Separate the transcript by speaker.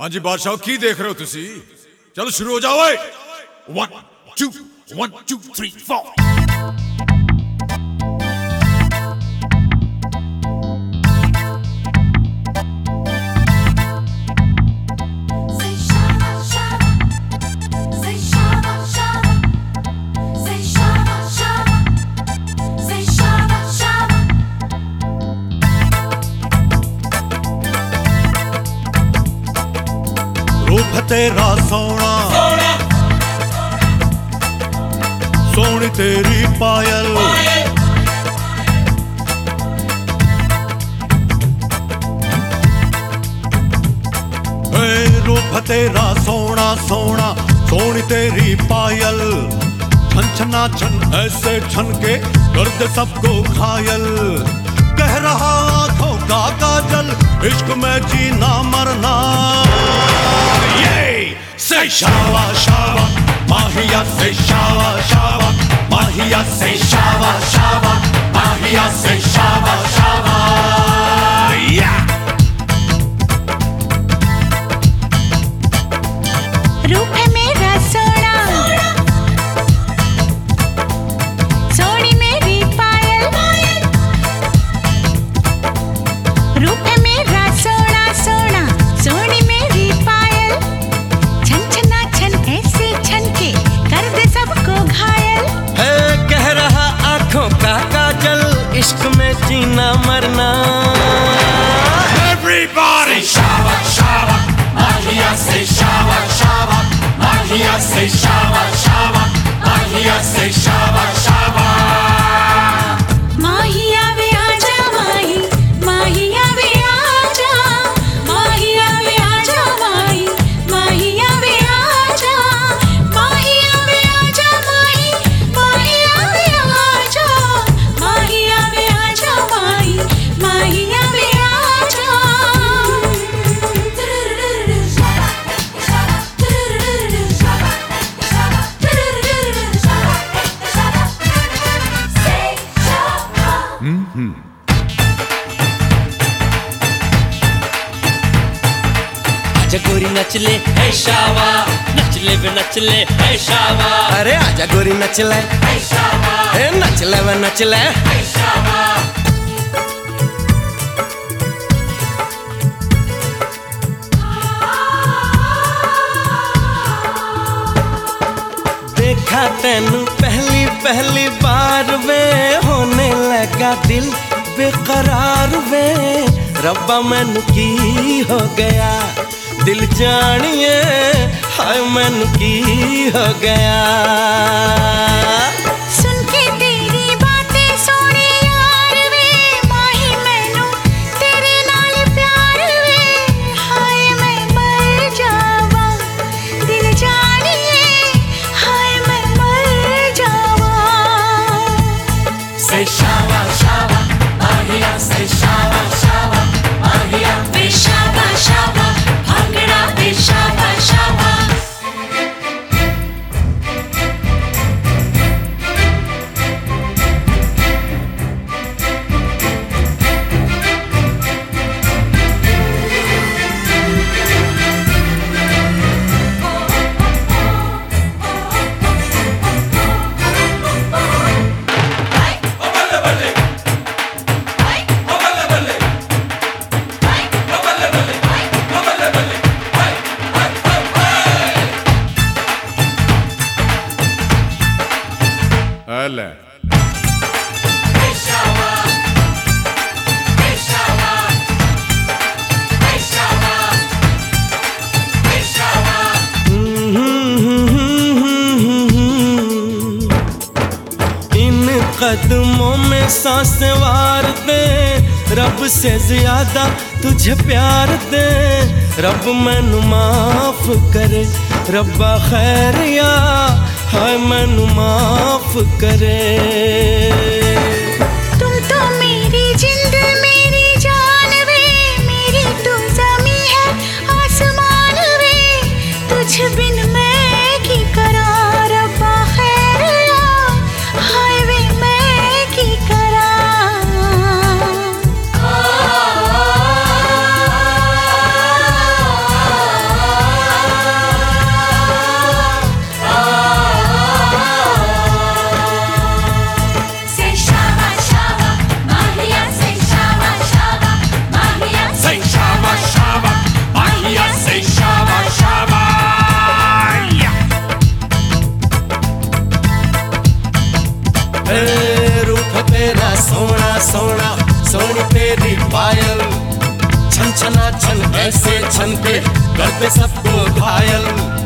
Speaker 1: हाँ जी बादशाह की देख रहे हो तुसी? चलो शुरू हो जाओ। 1 2 1 2 3 4
Speaker 2: रूप तेरा सोना सोनी तेरी पायल रूप तेरा सोना सोना सोनी तेरी पायल छन छना छन ऐसे छन के कर दे सबको घायल। कह रहा आंखों का काजल इश्क में जीना मरना। Say shawa shawa, mahiya say shawa shawa, mahiya say shawa shawa, mahiya say shawa shawa. Yeah.
Speaker 3: रूप है मेरा सोना, सोनी मेरी पायल। रूप है मेरा सोना सोना, सोनी मेरी पायल। छन छना छन ऐसे छन के कर दे सबको घायल।
Speaker 4: है कह रहा आंखों का काजल इश्क में जीना मरना।
Speaker 2: Everybody shawa shawa, mahiya say shawa shawa, mahiya say shawa shawa, mahiya say shawa shawa.
Speaker 3: माहिया वे आजा माही, माहिया वे आजा, माहिया वे आजा माही, माहिया वे आजा, माहिया वे आजा माही, माहिया वे आजा, माहिया वे आजा माही, माहिया वे आजा।
Speaker 4: आजा गोरी नच ले है शावा, नच ले वे नच ले है शावा। अरे आजा गोरी नच ले है शावा, हे नच ले वे नच ले है शावा। देखा तेनू पहली पहली बार वे होने लगा दिल बेकरार वे। रब्बा मैनू की हो गया दिल जानिए, हाय मैनू की हो गया।
Speaker 3: सुन के तेरी बातें सोने यार वे, माही मैनू तेरे नाल प्यार वे। हाय मैं मर जावा दिल जानिए, हाय मैं मर जावा।
Speaker 2: Say shawa shawa, mahiya say shawa shawa, mahiya
Speaker 3: वे शाबा शाबा भांगड़ा वे शाबा शाबा।
Speaker 1: अले
Speaker 4: इन कदमों में सांस वार दे, रब से ज्यादा तुझे प्यार दे। रब मैनू माफ करे, रब्बा खैरिया हाय मैनू माफ करे।
Speaker 3: तुम तो मेरी जिंद मेरी जान वे, मेरी तू ज़मीं है आसमान वे। तुझ बिन मैं की करा रब्बा खैरिया, हाय वे मैं की करा।
Speaker 4: सोना सोनी तेरी पायल छन छना छन ऐसे छन के करते सबको घायल